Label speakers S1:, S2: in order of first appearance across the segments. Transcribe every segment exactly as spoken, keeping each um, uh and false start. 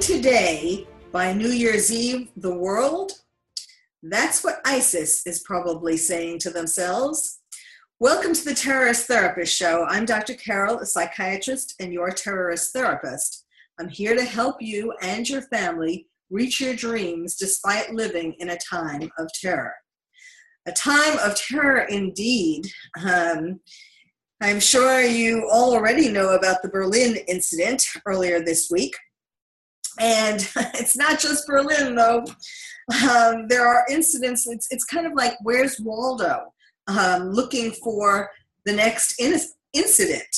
S1: today, by New Year's Eve, the world? That's what ISIS is probably saying to themselves. Welcome to the Terrorist Therapist Show. I'm Doctor Carol, a psychiatrist and your terrorist therapist. I'm here to help you and your family reach your dreams despite living in a time of terror. A time of terror indeed. Um, I'm sure you all already know about the Berlin incident earlier this week. And it's not just Berlin, though. Um, there are incidents, it's, it's kind of like, where's Waldo? Um, looking for the next in- incident.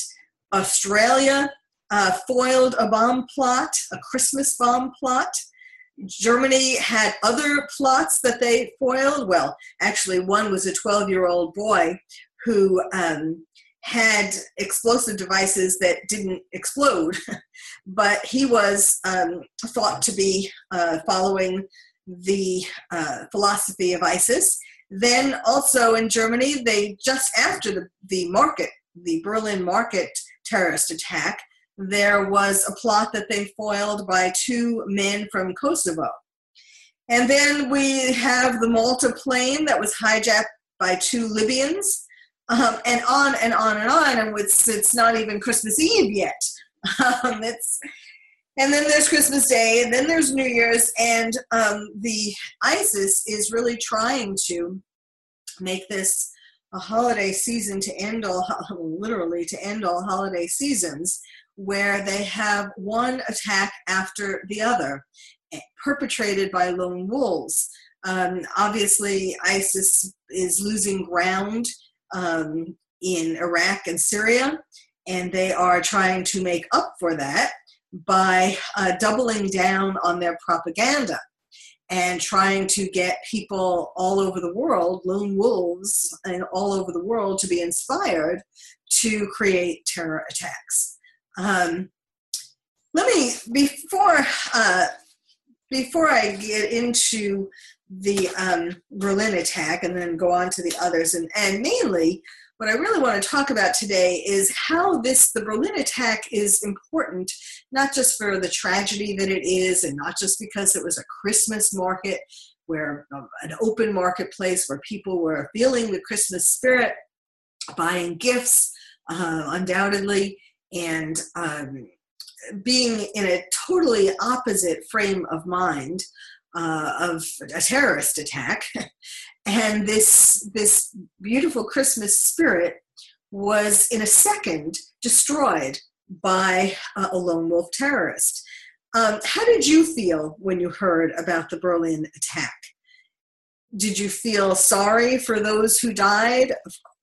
S1: Australia uh, foiled a bomb plot, a Christmas bomb plot. Germany had other plots that they foiled. Well, actually, one was a twelve-year-old boy who um, had explosive devices that didn't explode, but he was um, thought to be uh, following the uh, philosophy of ISIS. Then also in Germany, they just after the, the market, the Berlin market terrorist attack, there was a plot that they foiled by two men from Kosovo. And then we have the Malta plane that was hijacked by two Libyans. Um, and on and on and on, and it's, it's not even Christmas Eve yet. Um, it's, and then there's Christmas Day, and then there's New Year's, and um, the ISIS is really trying to make this a holiday season to end all, literally to end all holiday seasons, where they have one attack after the other, perpetrated by lone wolves. Um, obviously, ISIS is losing ground Um, in Iraq and Syria, and they are trying to make up for that by uh, doubling down on their propaganda and trying to get people all over the world, lone wolves and all over the world, to be inspired to create terror attacks. Um, let me, before uh, before I get into the um, Berlin attack and then go on to the others. And, and mainly, what I really want to talk about today is how this, the Berlin attack is important, not just for the tragedy that it is, and not just because it was a Christmas market, where um, an open marketplace where people were feeling the Christmas spirit, buying gifts, uh, undoubtedly, and um, being in a totally opposite frame of mind Uh, of a terrorist attack. And this this beautiful Christmas spirit was in a second destroyed by uh, a lone wolf terrorist. Um, how did you feel when you heard about the Berlin attack? Did you feel sorry for those who died?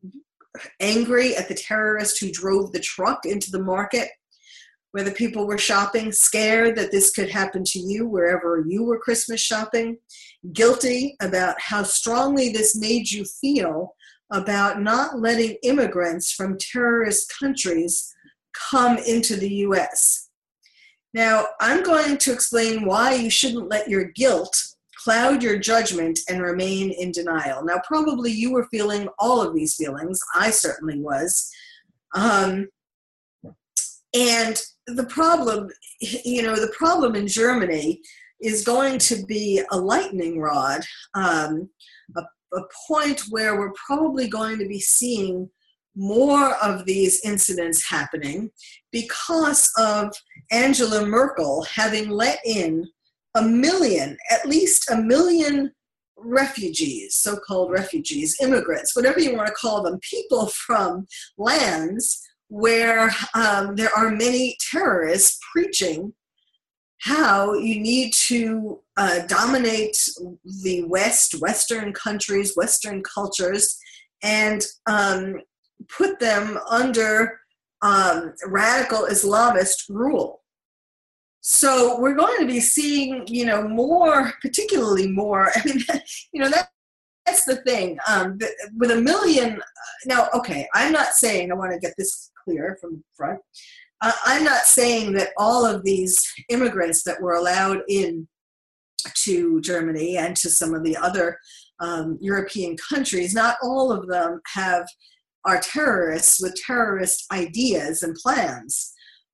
S1: Angry at the terrorist who drove the truck into the market where the people were shopping, scared that this could happen to you wherever you were Christmas shopping, guilty about how strongly this made you feel about not letting immigrants from terrorist countries come into the U S. Now, I'm going to explain why you shouldn't let your guilt cloud your judgment and remain in denial. Now, probably you were feeling all of these feelings. I certainly was. Um, and the problem, you know, the problem in Germany is going to be a lightning rod, um, a, a point where we're probably going to be seeing more of these incidents happening because of Angela Merkel having let in a million, at least a million refugees, so-called refugees, immigrants, whatever you want to call them, people from lands where um, there are many terrorists preaching how you need to uh, dominate the West, Western countries, Western cultures, and um, put them under um, radical Islamist rule. So we're going to be seeing, you know, more, particularly more, I mean, you know, that that's the thing. Um, with a million, now, okay, I'm not saying, I want to get this clear from the front, uh, I'm not saying that all of these immigrants that were allowed in to Germany and to some of the other um, European countries, not all of them have are terrorists with terrorist ideas and plans.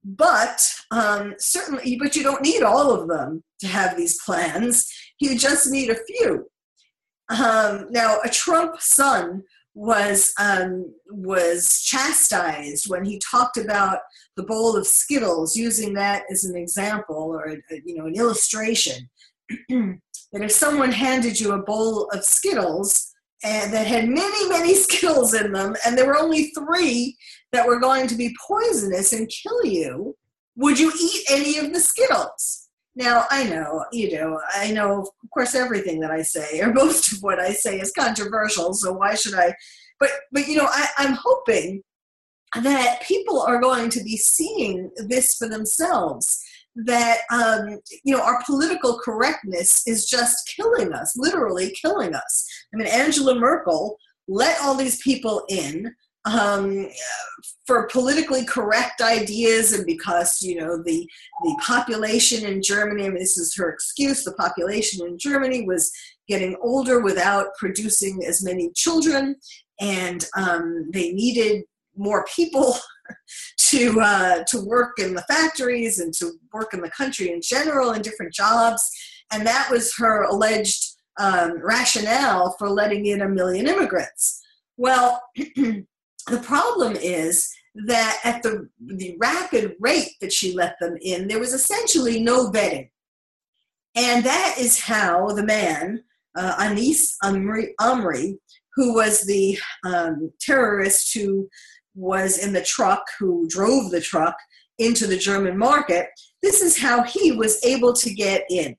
S1: But um, certainly, but you don't need all of them to have these plans. You just need a few. Um, now, a Trump son was um, was chastised when he talked about the bowl of Skittles, using that as an example or a, you know an illustration. That if someone handed you a bowl of Skittles and that had many, many Skittles in them, and there were only three that were going to be poisonous and kill you, would you eat any of the Skittles? Now, I know, you know, I know, of course, everything that I say, or most of what I say, is controversial, so why should I? But, but you know, I, I'm hoping that people are going to be seeing this for themselves, that, um, you know, our political correctness is just killing us, literally killing us. I mean, Angela Merkel let all these people in um, for politically correct ideas, and because, you know, the, the population in Germany, I mean, this is her excuse, the population in Germany was getting older without producing as many children, and um, they needed more people to uh, to work in the factories and to work in the country in general in different jobs. And that was her alleged um, rationale for letting in a million immigrants. Well, the problem is that at the, the rapid rate that she let them in, there was essentially no vetting. And that is how the man, uh, Anis Amri, Amri, who was the um, terrorist who was in the truck, who drove the truck into the German market, this is how he was able to get in.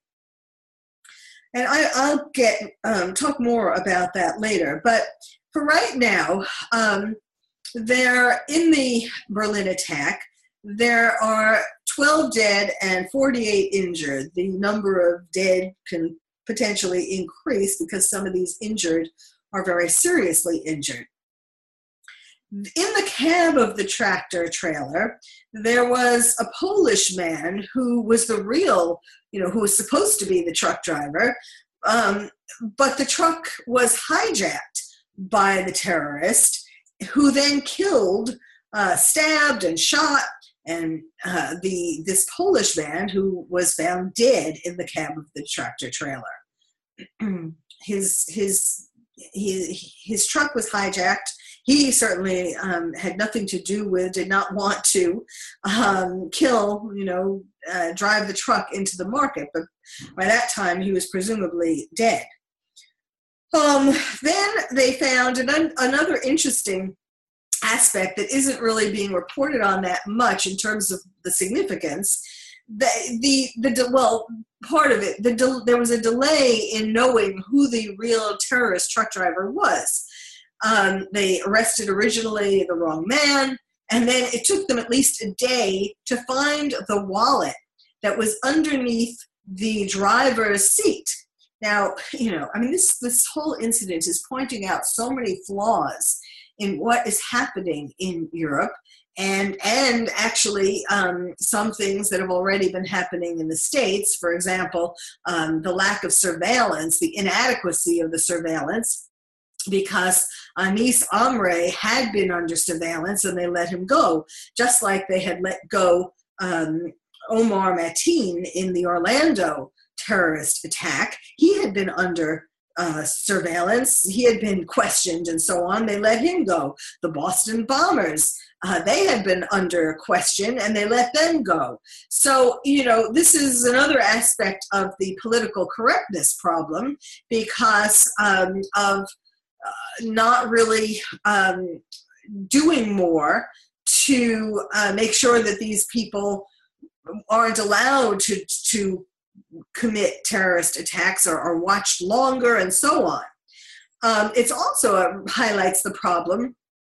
S1: And I, I'll get um, talk more about that later. But for right now, um, there in the Berlin attack, there are twelve dead and forty-eight injured. The number of dead can potentially increase because some of these injured are very seriously injured. In the cab of the tractor trailer, there was a Polish man who was the real, you know, who was supposed to be the truck driver, um, but the truck was hijacked by the terrorist, who then killed, uh, stabbed and shot, and uh, the this Polish man who was found dead in the cab of the tractor trailer. his his his his truck was hijacked. He certainly um, had nothing to do with, did not want to um, kill, you know, uh, drive the truck into the market. But by that time, he was presumably dead. Um, then they found an, another interesting aspect that isn't really being reported on that much in terms of the significance. The, the, the well, part of it, the, there was a delay in knowing who the real terrorist truck driver was. Um, they arrested originally the wrong man, and then it took them at least a day to find the wallet that was underneath the driver's seat. Now, you know, I mean, this, this whole incident is pointing out so many flaws in what is happening in Europe, and, and actually um, some things that have already been happening in the States. For example, um, the lack of surveillance, the inadequacy of the surveillance, because Anis Amri had been under surveillance and they let him go, just like they had let go um, Omar Mateen in the Orlando terrorist attack. He had been under uh, surveillance. He had been questioned and so on. They let him go. The Boston bombers, uh, they had been under question and they let them go. So, you know, this is another aspect of the political correctness problem because um, of Uh, not really um, doing more to uh, make sure that these people aren't allowed to, to commit terrorist attacks or are watched longer and so on. Um, it also uh, highlights the problem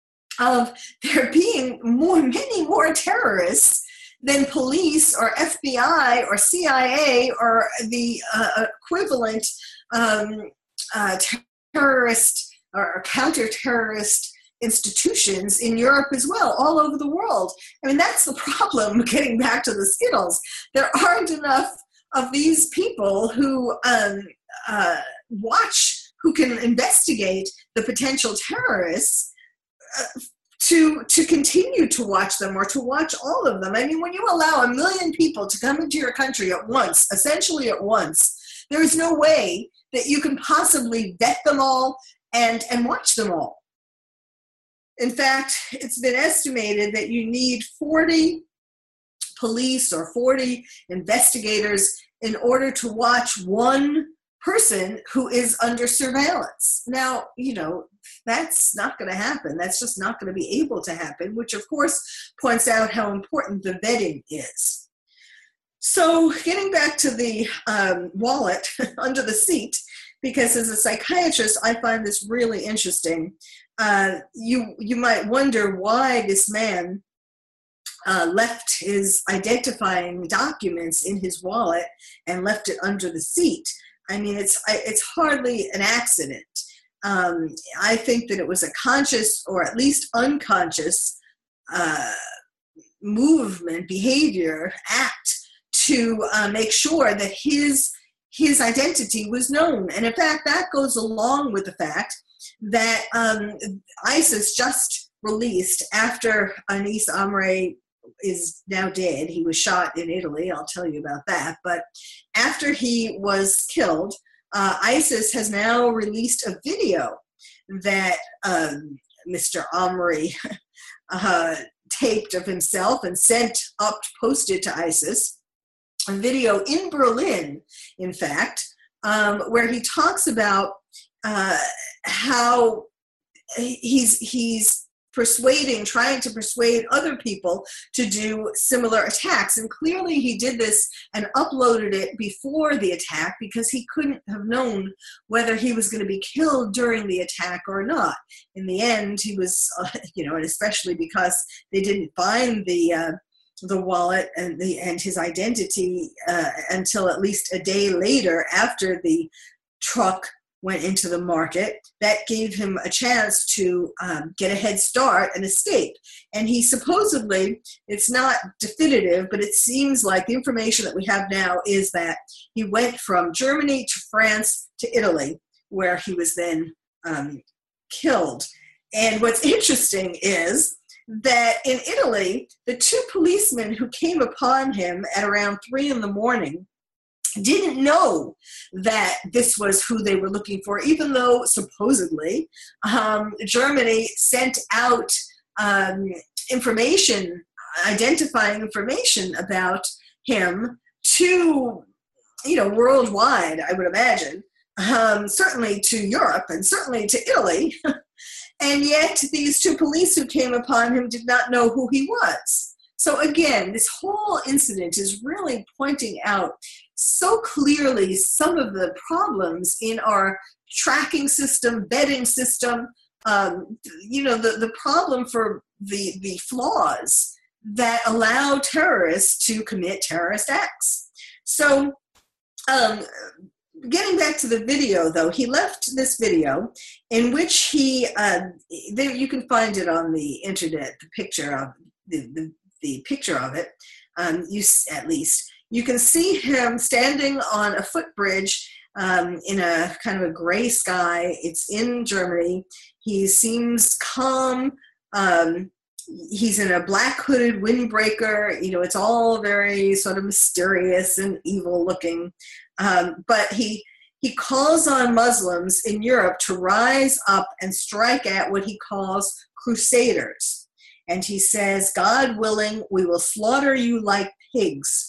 S1: of there being more, many more terrorists than police or F B I or C I A or the uh, equivalent um, uh, terrorist or counter-terrorist institutions in Europe as well, all over the world. I mean, that's the problem, getting back to the Skittles. There aren't enough of these people who um, uh, watch, who can investigate the potential terrorists uh, to to continue to watch them or to watch all of them. I mean, when you allow a million people to come into your country at once, essentially at once, there is no way that you can possibly vet them all and, and watch them all. In fact, it's been estimated that you need forty police or forty investigators in order to watch one person who is under surveillance. Now, you know, that's not going to happen. That's just not going to be able to happen, which of course points out how important the vetting is. So getting back to the um, wallet under the seat, because as a psychiatrist, I find this really interesting. Uh, you, you might wonder why this man uh, left his identifying documents in his wallet and left it under the seat. I mean, it's it's hardly an accident. Um, I think that it was a conscious or at least unconscious uh, movement, behavior, act to uh, make sure that his his identity was known. And in fact, that goes along with the fact that um, ISIS just released, after Anis Amri is now dead, he was shot in Italy, I'll tell you about that, but after he was killed, uh, ISIS has now released a video that um, Mister Amri uh, taped of himself and sent up, posted to ISIS, a video in Berlin, in fact, um, where he talks about uh, how he's he's persuading, trying to persuade other people to do similar attacks. And clearly he did this and uploaded it before the attack because he couldn't have known whether he was going to be killed during the attack or not. In the end, he was, uh, you know, and especially because they didn't find the uh, the wallet and the and his identity uh, until at least a day later after the truck went into the market. That gave him a chance to um, get a head start and escape. And he supposedly, it's not definitive, but it seems like the information that we have now is that he went from Germany to France to Italy, where he was then um, killed. And what's interesting is that in Italy, the two policemen who came upon him at around three in the morning didn't know that this was who they were looking for, even though supposedly um, Germany sent out um, information, identifying information about him to, you know, worldwide, I would imagine, um, certainly to Europe and certainly to Italy. And yet these two police who came upon him did not know who he was. So again, this whole incident is really pointing out so clearly some of the problems in our tracking system, vetting system, um, you know, the, the problem for the, the flaws that allow terrorists to commit terrorist acts. So um, getting back to the video, though, he left this video in which he, uh, there you can find it on the internet, the picture of the, the, the picture of it, um, you at least. You can see him standing on a footbridge um, in a kind of a gray sky. It's in Germany. He seems calm. Um, he's in a black hooded windbreaker. You know, it's all very sort of mysterious and evil looking. Um, but he he calls on Muslims in Europe to rise up and strike at what he calls crusaders. And he says, God willing, we will slaughter you like pigs.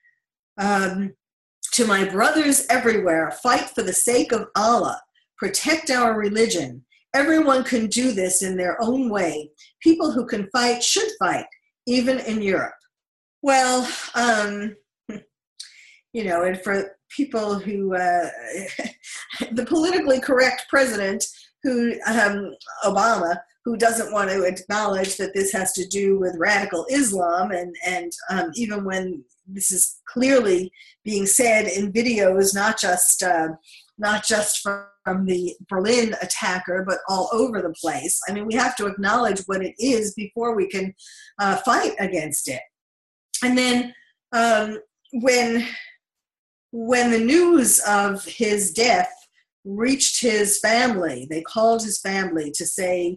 S1: Um, to my brothers everywhere, fight for the sake of Allah. Protect our religion. Everyone can do this in their own way. People who can fight should fight, even in Europe. Well, um, you know, and for people who, uh, the politically correct president who, um, Obama, who doesn't want to acknowledge that this has to do with radical Islam, and, and um, even when this is clearly being said in videos, not just uh, not just from, from the Berlin attacker, but all over the place. I mean, we have to acknowledge what it is before we can uh, fight against it. And then um, when when the news of his death reached his family, they called his family to say,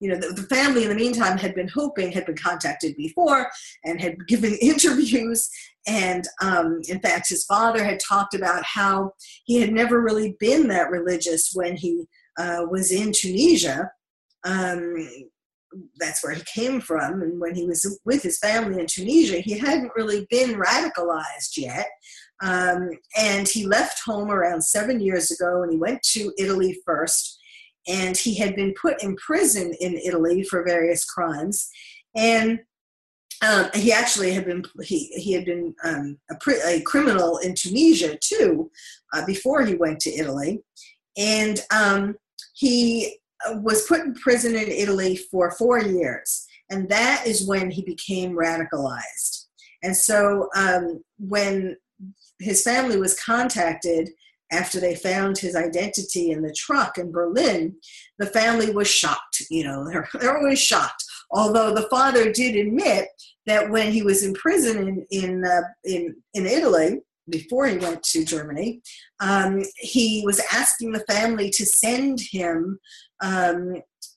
S1: you know, the, the family in the meantime had been hoping, had been contacted before and had given interviews. And um, in fact, his father had talked about how he had never really been that religious when he uh, was in Tunisia. Um, that's where he came from. And when he was with his family in Tunisia, he hadn't really been radicalized yet. Um, and he left home around seven years ago, and he went to Italy first. And he had been put in prison in Italy for various crimes. And um, he actually had been, he, he had been um, a, a criminal in Tunisia too, uh, before he went to Italy. And um, he was put in prison in Italy for four years. And that is when he became radicalized. And so um, when his family was contacted after they found his identity in the truck in Berlin, the family was shocked. You know, they're, they're always shocked. Although the father did admit that when he was in prison in in uh, in, in Italy, before he went to Germany, um, he was asking the family to send him um,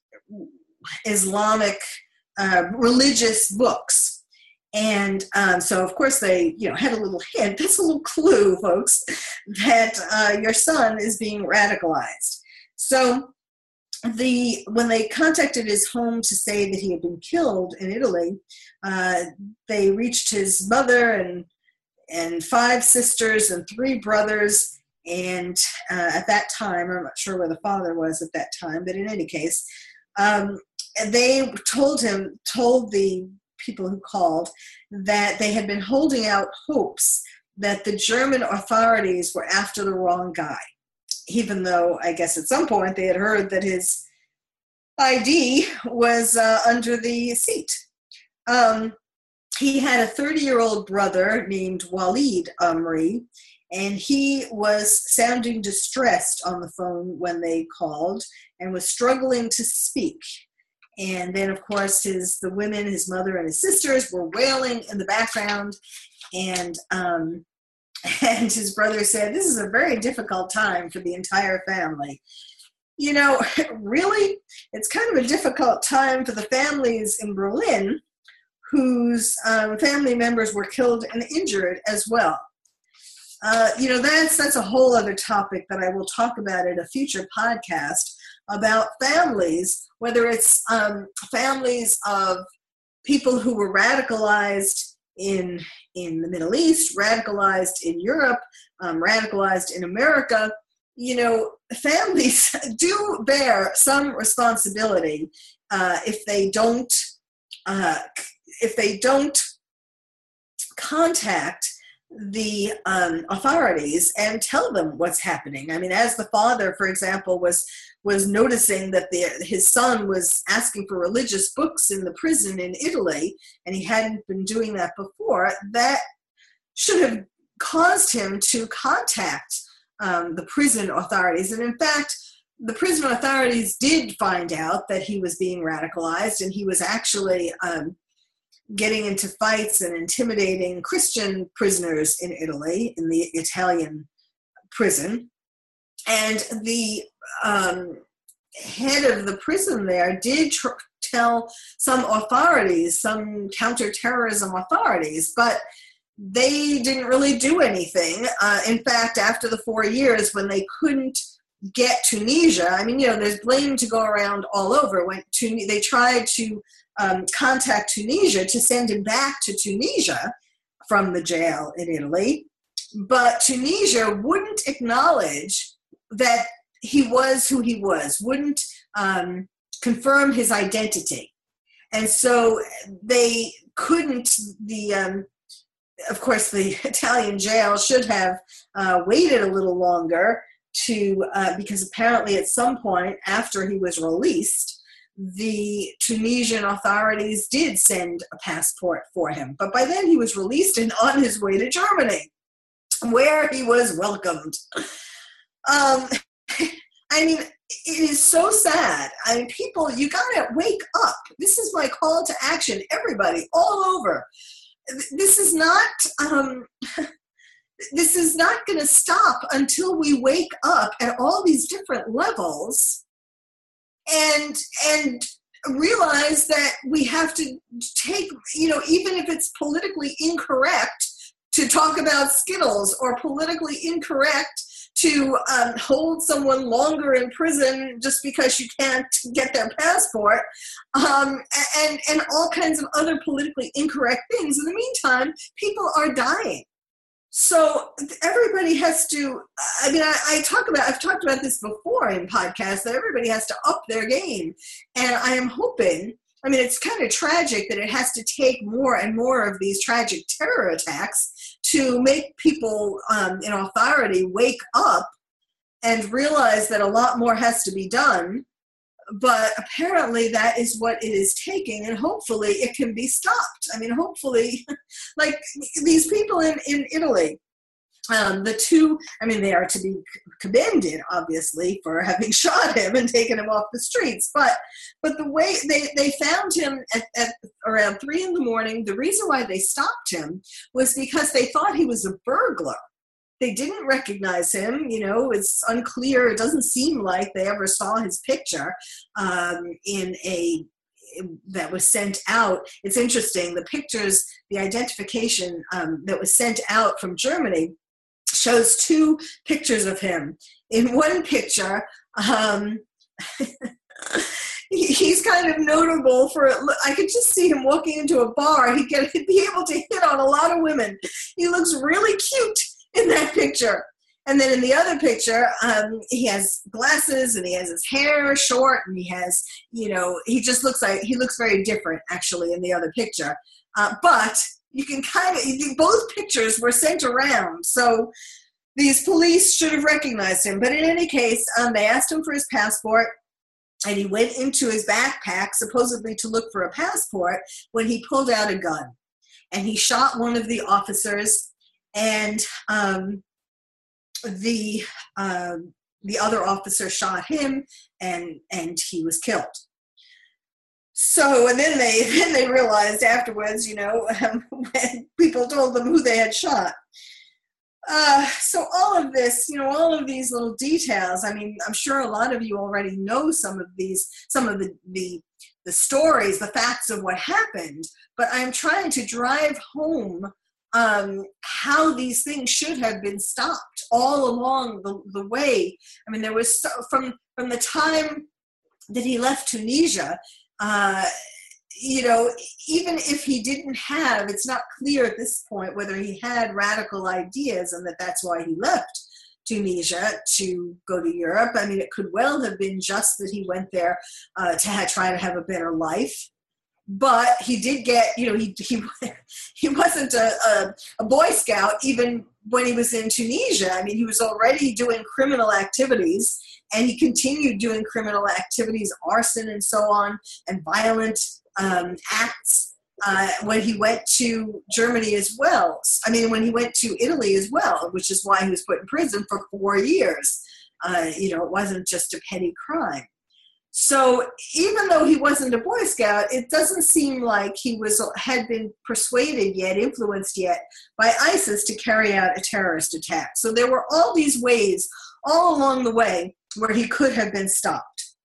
S1: Islamic uh, religious books. And um, so, of course, they, you know, had a little hint. That's a little clue, folks, that uh, your son is being radicalized. So the when they contacted his home to say that he had been killed in Italy, uh, they reached his mother and and five sisters and three brothers. And uh, at that time, I'm not sure where the father was at that time, but in any case, um, they told him, told the people who called, that they had been holding out hopes that the German authorities were after the wrong guy, even though I guess at some point they had heard that his I D was uh, under the seat. Um, he had a thirty-year-old brother named Walid Amri, and he was sounding distressed on the phone when they called and was struggling to speak. And then, of course, his the women, his mother and his sisters, were wailing in the background. And um, and his brother said, "This is a very difficult time for the entire family." You know, really, it's kind of a difficult time for the families in Berlin whose um, family members were killed and injured as well. Uh, you know, that's that's a whole other topic that I will talk about in a future podcast about families, whether it's um, families of people who were radicalized in in the Middle East, radicalized in Europe, um, radicalized in America. You know, families do bear some responsibility uh, if they don't uh, if they don't contact the um, authorities and tell them what's happening. I mean, as the father, for example, was was noticing that the, his son was asking for religious books in the prison in Italy, and he hadn't been doing that before, that should have caused him to contact um, the prison authorities. And in fact, the prison authorities did find out that he was being radicalized, and he was actually um, getting into fights and intimidating Christian prisoners in Italy, in the Italian prison. And the um, head of the prison there did tr- tell some authorities, some counterterrorism authorities, but they didn't really do anything. Uh, in fact, after the four years, when they couldn't get Tunisia, I mean, you know, there's blame to go around all over. When Tun- they tried to um, contact Tunisia to send him back to Tunisia from the jail in Italy, but Tunisia wouldn't acknowledge that he was who he was, wouldn't um, confirm his identity. And so they couldn't, the, um, of course, the Italian jail should have uh, waited a little longer to, uh, because apparently at some point after he was released, the Tunisian authorities did send a passport for him. But by then he was released and on his way to Germany, where he was welcomed. Um, I mean, it is so sad. I mean, people, you gotta wake up. This is my call to action. Everybody, all over. This is not, um, this is not gonna stop until we wake up at all these different levels and, and realize that we have to take, you know, even if it's politically incorrect to talk about Skittles, or politically incorrect to um, hold someone longer in prison just because you can't get their passport, um, and, and all kinds of other politically incorrect things. In the meantime, people are dying. So everybody has to, I mean, I, I talk about, I've talked about this before in podcasts, that everybody has to up their game. And I am hoping, I mean, it's kind of tragic that it has to take more and more of these tragic terror attacks to make people um, in authority wake up and realize that a lot more has to be done. But apparently that is what it is taking, and hopefully it can be stopped. I mean, hopefully, like these people in, in Italy, um, the two, I mean, they are to be commended, obviously, for having shot him and taken him off the streets. But but the way they, they found him at, at around three in the morning, the reason why they stopped him was because they thought he was a burglar. They didn't recognize him, you know, it's unclear. It doesn't seem like they ever saw his picture um, in a, that was sent out. It's interesting, the pictures, the identification um, that was sent out from Germany shows two pictures of him. In one picture, um, he's kind of notable for, I could just see him walking into a bar. He'd, get, he'd be able to hit on a lot of women. He looks really cute in that picture. And then in the other picture, um, he has glasses and he has his hair short and he has, you know, he just looks like, he looks very different actually in the other picture. Uh, but you can kind of, both pictures were sent around. So these police should have recognized him. But in any case, um, they asked him for his passport, and he went into his backpack supposedly to look for a passport when he pulled out a gun. And he shot one of the officers, and um, the um, the other officer shot him, and and he was killed. So, and then they then they realized afterwards, you know, um, when people told them who they had shot. Uh, so all of this, you know, all of these little details. I mean, I'm sure a lot of you already know some of these, some of the the, the stories, the facts of what happened. But I'm trying to drive home Um, how these things should have been stopped all along the, the way. I mean, there was so, from from the time that he left Tunisia, uh, you know, even if he didn't have, it's not clear at this point whether he had radical ideas and that that's why he left Tunisia to go to Europe. I mean, it could well have been just that he went there uh, to ha- try to have a better life. But he did get, you know, he he he wasn't a, a, a Boy Scout even when he was in Tunisia. I mean, he was already doing criminal activities, and he continued doing criminal activities, arson and so on, and violent um, acts uh, when he went to Germany as well. I mean, when he went to Italy as well, which is why he was put in prison for four years. Uh, you know, it wasn't just a petty crime. So even though he wasn't a Boy Scout, it doesn't seem like he was had been persuaded yet, influenced yet by ISIS to carry out a terrorist attack. So there were all these ways all along the way where he could have been stopped.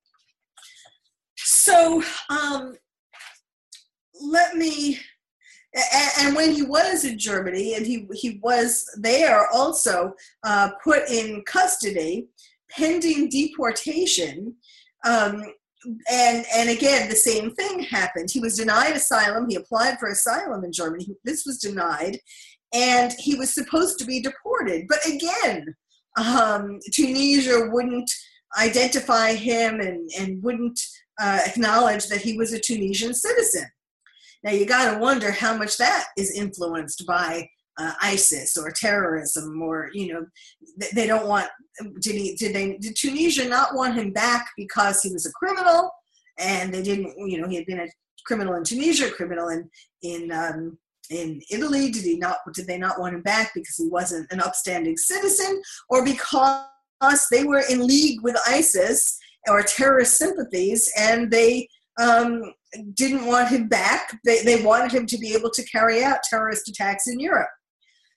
S1: So um, let me, and when he was in Germany, and he, he was there also uh, put in custody pending deportation. Um, and, and again, the same thing happened. He was denied asylum. He applied for asylum in Germany. This was denied, and he was supposed to be deported. But again, um, Tunisia wouldn't identify him and, and wouldn't uh, acknowledge that he was a Tunisian citizen. Now, you got to wonder how much that is influenced by Uh, ISIS or terrorism, or, you know, they, they don't want, did he, did they, did Tunisia not want him back because he was a criminal, and they didn't, you know, he had been a criminal in Tunisia, a criminal in, in, um, in Italy, did he not, did they not want him back because he wasn't an upstanding citizen, or because they were in league with ISIS or terrorist sympathies, and they um, didn't want him back, they, they wanted him to be able to carry out terrorist attacks in Europe.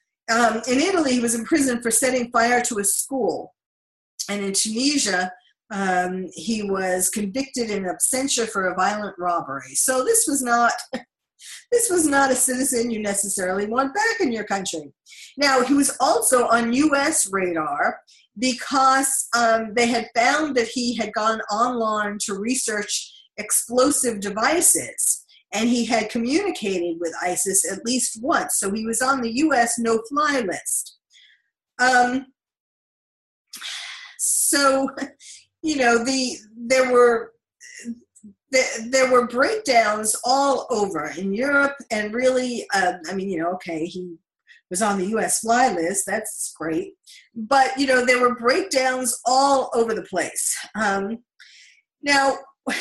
S1: Um, in Italy, he was in prison for setting fire to a school. And in Tunisia, Um, he was convicted in absentia for a violent robbery. So this was not this was not a citizen you necessarily want back in your country. Now, he was also on U S radar because um, they had found that he had gone online to research explosive devices, and he had communicated with ISIS at least once. So he was on the U S no-fly list. Um, so, you know, the there were the, there were breakdowns all over in Europe, and really, um, I mean, you know, okay, he was on the U S fly list. That's great, but you know, there were breakdowns all over the place. Um, now,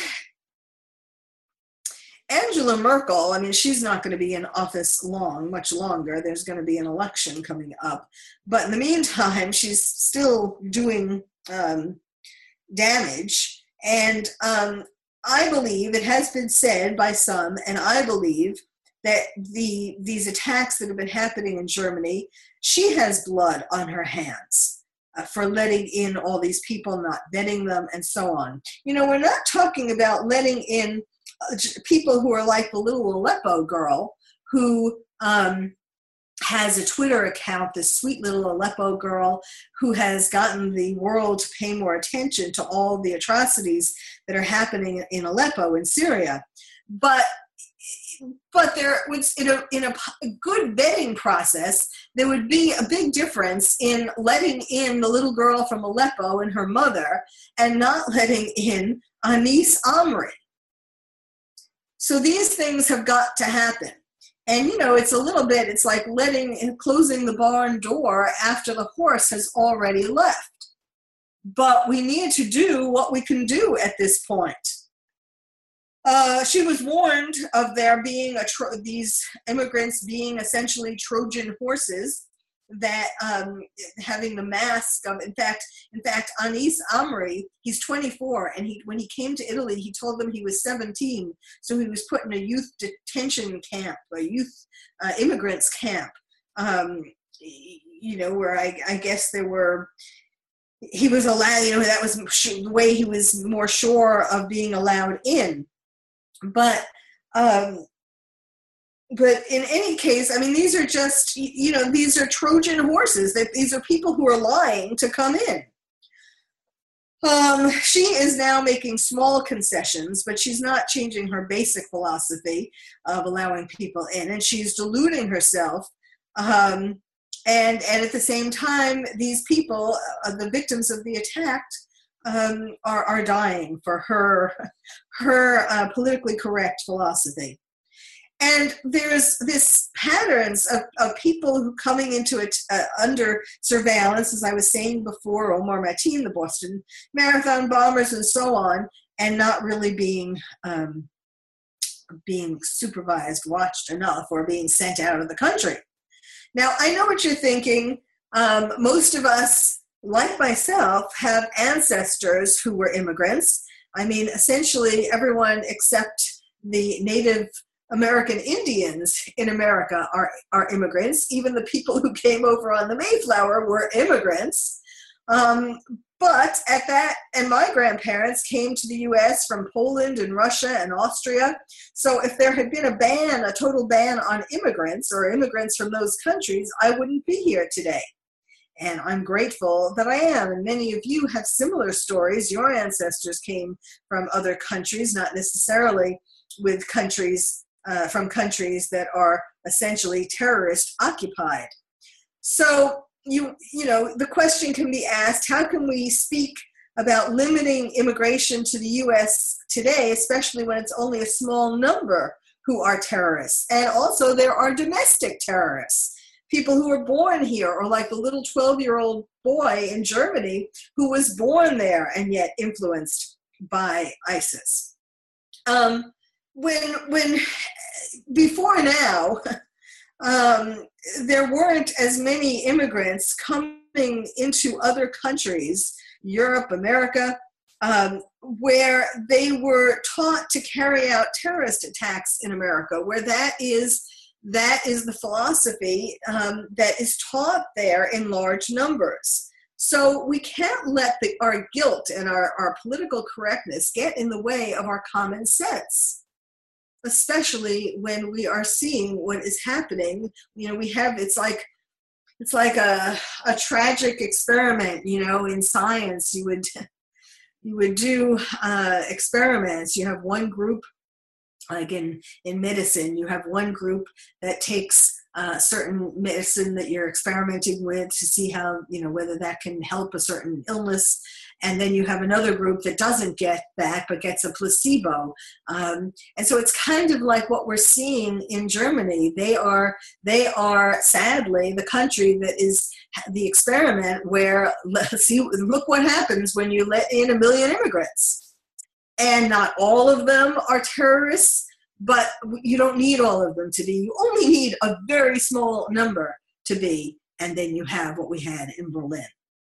S1: Angela Merkel, I mean, she's not going to be in office long, much longer. There's going to be an election coming up. But in the meantime, she's still doing um, damage. And um, I believe, it has been said by some, and I believe that the these attacks that have been happening in Germany, she has blood on her hands uh, for letting in all these people, not vetting them, and so on. You know, we're not talking about letting in people who are like the little Aleppo girl who um, has a Twitter account, this sweet little Aleppo girl who has gotten the world to pay more attention to all the atrocities that are happening in Aleppo in Syria. But but there was, in a, in a good vetting process, there would be a big difference in letting in the little girl from Aleppo and her mother and not letting in Anis Amri. So these things have got to happen. And, you know, it's a little bit, it's like letting and closing the barn door after the horse has already left. But we need to do what we can do at this point. Uh, she was warned of there being a tro- these immigrants being essentially Trojan horses, that um, having the mask of, in fact, in fact, Anis Amri, he's twenty-four, and he when he came to Italy, he told them he was seventeen, so he was put in a youth detention camp, a youth uh, immigrants camp, um, you know, where I, I guess there were, he was allowed, you know, that was the way he was more sure of being allowed in. But um, But in any case, I mean, these are just, you know, these are Trojan horses. That these are people who are lying to come in. Um, she is now making small concessions, but she's not changing her basic philosophy of allowing people in, and she's deluding herself. Um, and, and at the same time, these people, uh, the victims of the attack, um, are, are dying for her, her uh, politically correct philosophy. And there's this patterns of, of people who coming into it uh, under surveillance, as I was saying before, Omar Mateen, the Boston Marathon bombers, and so on, and not really being um, being supervised, watched enough, or being sent out of the country. Now, I know what you're thinking. Um, most of us, like myself, have ancestors who were immigrants. I mean, essentially everyone except the Native American Indians in America are, are immigrants. Even the people who came over on the Mayflower were immigrants. Um, but at that, and my grandparents came to the U S from Poland and Russia and Austria. So if there had been a ban, a total ban on immigrants or immigrants from those countries, I wouldn't be here today. And I'm grateful that I am. And many of you have similar stories. Your ancestors came from other countries, not necessarily with countries Uh, from countries that are essentially terrorist occupied. So, you you know, the question can be asked, how can we speak about limiting immigration to the U S today, especially when it's only a small number who are terrorists? And also there are domestic terrorists, people who are born here, or like the little twelve-year-old boy in Germany who was born there and yet influenced by ISIS. Um, When, when before now, um, there weren't as many immigrants coming into other countries, Europe, America, um, where they were taught to carry out terrorist attacks in America, where that is that is the philosophy um, that is taught there in large numbers. So we can't let the, our guilt and our, our political correctness get in the way of our common sense, especially when we are seeing what is happening. You know, we have, it's like, it's like a, a tragic experiment, you know, in science. You would, you would do uh, experiments. You have one group, like in, in medicine, you have one group that takes uh, certain medicine that you're experimenting with to see how, you know, whether that can help a certain illness. And then you have another group that doesn't get that, but gets a placebo. Um, and so it's kind of like what we're seeing in Germany. They are, they are sadly the country that is the experiment where, see, look what happens when you let in a million immigrants. And not all of them are terrorists, but you don't need all of them to be. You only need a very small number to be, and then you have what we had in Berlin.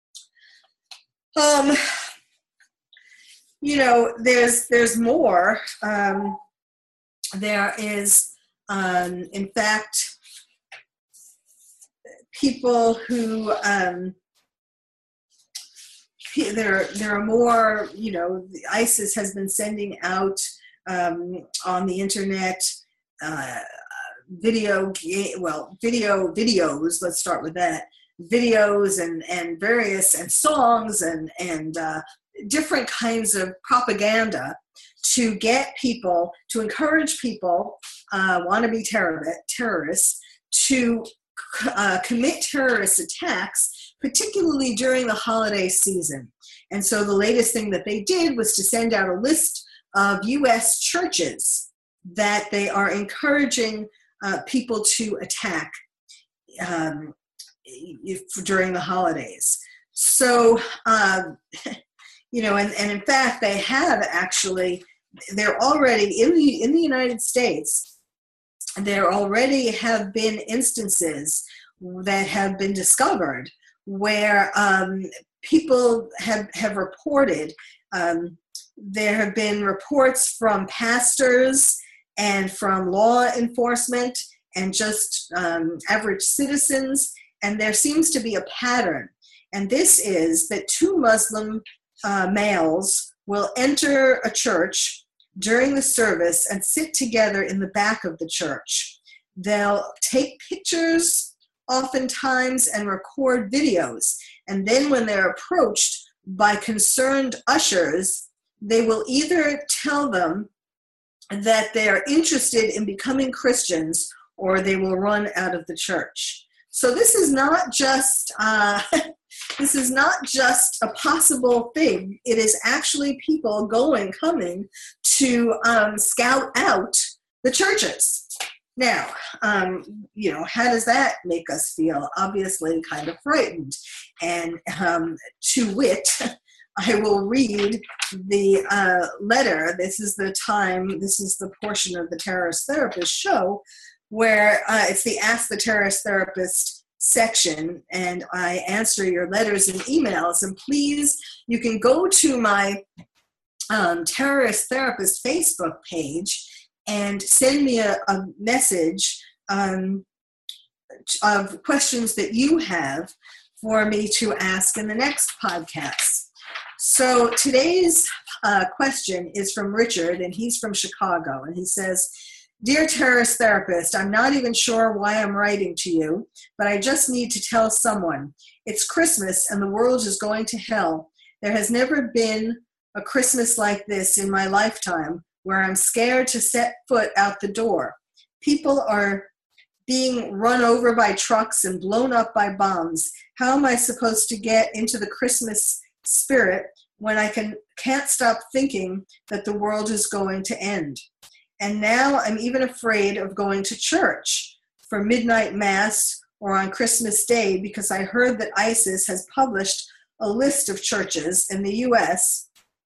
S1: Um, you know, there's there's more. Um, there is, um, in fact, people who um, there there are more. You know, ISIS has been sending out um, on the internet uh, video, well, video videos. Let's start with that. Videos and, and various and songs and, and uh, different kinds of propaganda to get people, to encourage people, uh, wannabe terror, terrorists, to uh, commit terrorist attacks, particularly during the holiday season. And so the latest thing that they did was to send out a list of U S churches that they are encouraging uh, people to attack um, If, during the holidays. So, um, you know, and, and in fact, they have actually, they're already in the, in the United States, there already have been instances that have been discovered where um, people have, have reported, um, there have been reports from pastors and from law enforcement and just um, average citizens. And there seems to be a pattern. And this is that two Muslim uh, males will enter a church during the service and sit together in the back of the church. They'll take pictures oftentimes and record videos. And then when they're approached by concerned ushers, they will either tell them that they are interested in becoming Christians or they will run out of the church. So this is not just uh, this is not just a possible thing. It is actually people going, coming to um, scout out the churches. Now, um, you know, how does that make us feel? Obviously, kind of frightened. And um, to wit, I will read the uh, letter. This is the time. This is the portion of the Terrorist Therapist show where uh, it's the Ask the Terrorist Therapist section, and I answer your letters and emails. And please, you can go to my um, Terrorist Therapist Facebook page and send me a, a message um, of questions that you have for me to ask in the next podcast. So today's uh, question is from Richard, and he's from Chicago, and he says, "Dear Terrorist Therapist, I'm not even sure why I'm writing to you, but I just need to tell someone. It's Christmas and the world is going to hell. There has never been a Christmas like this in my lifetime where I'm scared to set foot out the door. People are being run over by trucks and blown up by bombs. How am I supposed to get into the Christmas spirit when I can, can't stop thinking that the world is going to end? And now I'm even afraid of going to church for midnight mass or on Christmas Day because I heard that ISIS has published a list of churches in the U S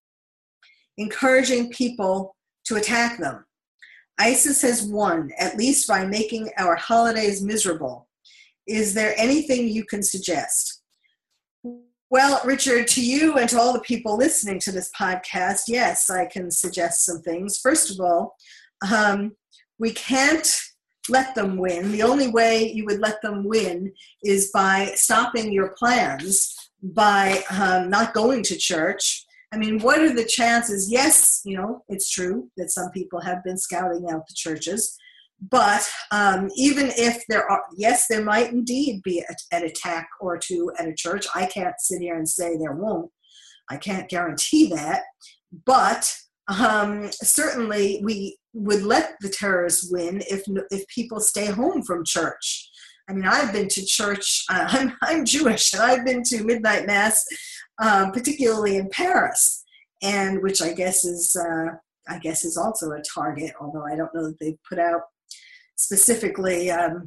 S1: encouraging people to attack them. ISIS has won, at least by making our holidays miserable. Is there anything you can suggest?" Well, Richard, to you and to all the people listening to this podcast, yes, I can suggest some things. First of all, um, we can't let them win. The only way you would let them win is by stopping your plans by um, not going to church. I mean, what are the chances? Yes, you know, it's true that some people have been scouting out the churches, but um, even if there are, yes, there might indeed be a, an attack or two at a church. I can't sit here and say there won't. I can't guarantee that, but um, certainly we would let the terrorists win if if people stay home from church. I mean, I've been to church. Uh, I'm I'm Jewish, and I've been to midnight mass, um, particularly in Paris, and which I guess is uh, I guess is also a target. Although I don't know that they've put out specifically um,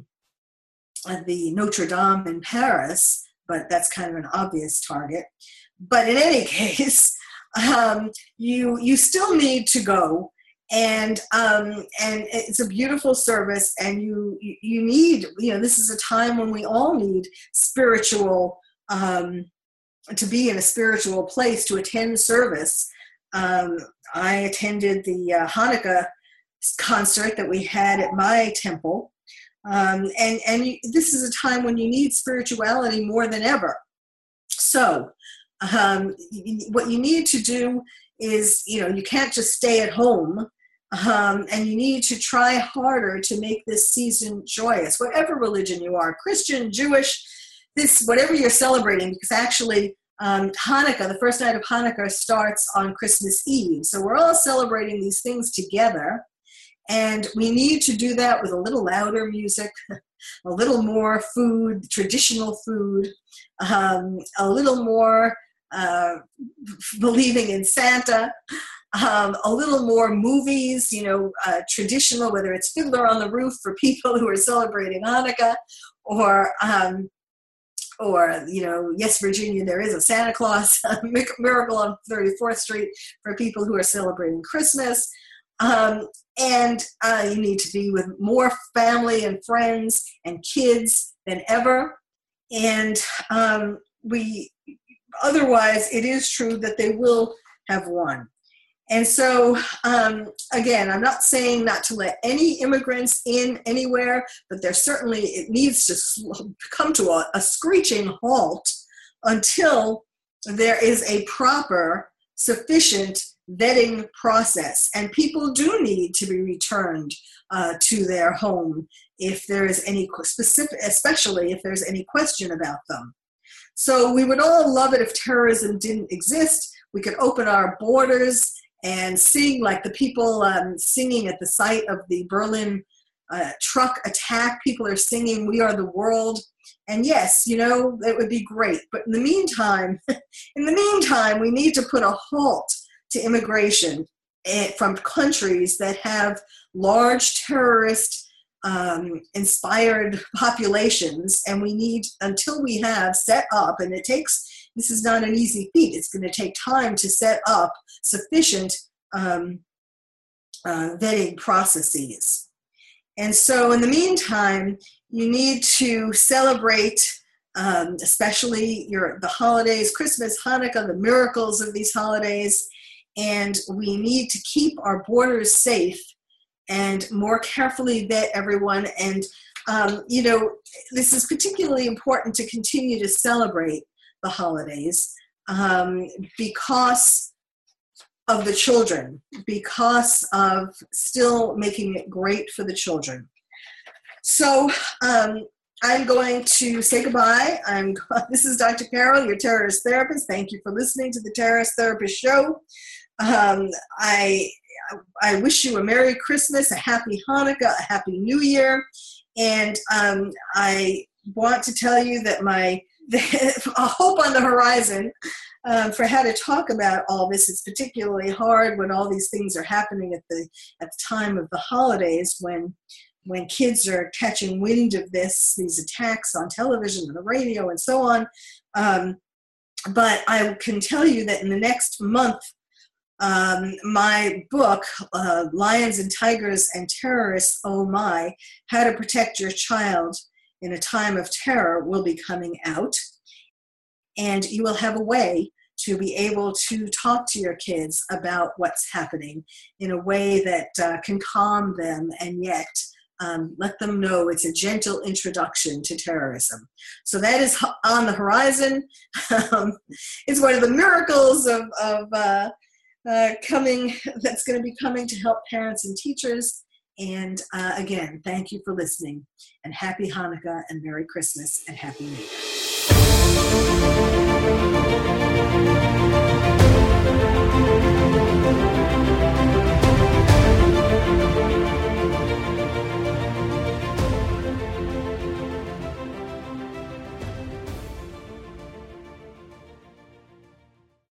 S1: the Notre Dame in Paris, but that's kind of an obvious target. But in any case, um, you you still need to go. And um, and it's a beautiful service, and you you need, you know, this is a time when we all need spiritual, um, to be in a spiritual place, to attend service. Um, I attended the uh, Hanukkah concert that we had at my temple, um, and and you, this is a time when you need spirituality more than ever. So um, what you need to do is, you know, you can't just stay at home. Um, and you need to try harder to make this season joyous, whatever religion you are, Christian, Jewish, this, whatever you're celebrating, because actually um, Hanukkah, the first night of Hanukkah starts on Christmas Eve. So we're all celebrating these things together, and we need to do that with a little louder music, a little more food, traditional food, um, a little more uh, believing in Santa, Um, a little more movies, you know, uh, traditional, whether it's Fiddler on the Roof for people who are celebrating Hanukkah, or, um, or you know, Yes, Virginia, There Is a Santa Claus, Miracle on thirty-fourth Street for people who are celebrating Christmas. Um, and uh, you need to be with more family and friends and kids than ever. And um, we, otherwise, it is true that they will have won. And so, um, again, I'm not saying not to let any immigrants in anywhere, but there certainly, it needs to come to a, a screeching halt until there is a proper, sufficient vetting process. And people do need to be returned uh, to their home if there is any specific, especially if there's any question about them. So we would all love it if terrorism didn't exist. We could open our borders and sing like the people um, singing at the site of the Berlin uh, truck attack. People are singing, "We Are the World." And yes, you know, that would be great. But in the meantime, in the meantime, we need to put a halt to immigration from countries that have large terrorist um, inspired populations. And we need, until we have set up, and it takes, this is not an easy feat. It's going to take time to set up sufficient um, uh, vetting processes. And so in the meantime, you need to celebrate, um, especially your the holidays, Christmas, Hanukkah, the miracles of these holidays. And we need to keep our borders safe and more carefully vet everyone. And, um, you know, this is particularly important to continue to celebrate the holidays um, because of the children, because of still making it great for the children. So um, I'm going to say goodbye. I'm, this is Doctor Carol, your terrorist therapist. Thank you for listening to the Terrorist Therapist Show. Um, I, I wish you a Merry Christmas, a Happy Hanukkah, a Happy New Year. And um, I want to tell you that my a hope on the horizon um, for how to talk about all this. It's particularly hard when all these things are happening at the at the time of the holidays, when when kids are catching wind of this, these attacks on television and the radio and so on. Um, but I can tell you that in the next month, um, my book, uh, Lions and Tigers and Terrorists, Oh My, How to Protect Your Child in a Time of Terror, will be coming out. And you will have a way to be able to talk to your kids about what's happening in a way that uh, can calm them and yet Um, let them know it's a gentle introduction to terrorism. So that is on the horizon. Um, it's one of the miracles of, of uh, uh, coming, that's going to be coming to help parents and teachers. And uh, again, thank you for listening, and happy Hanukkah and Merry Christmas and Happy New Year.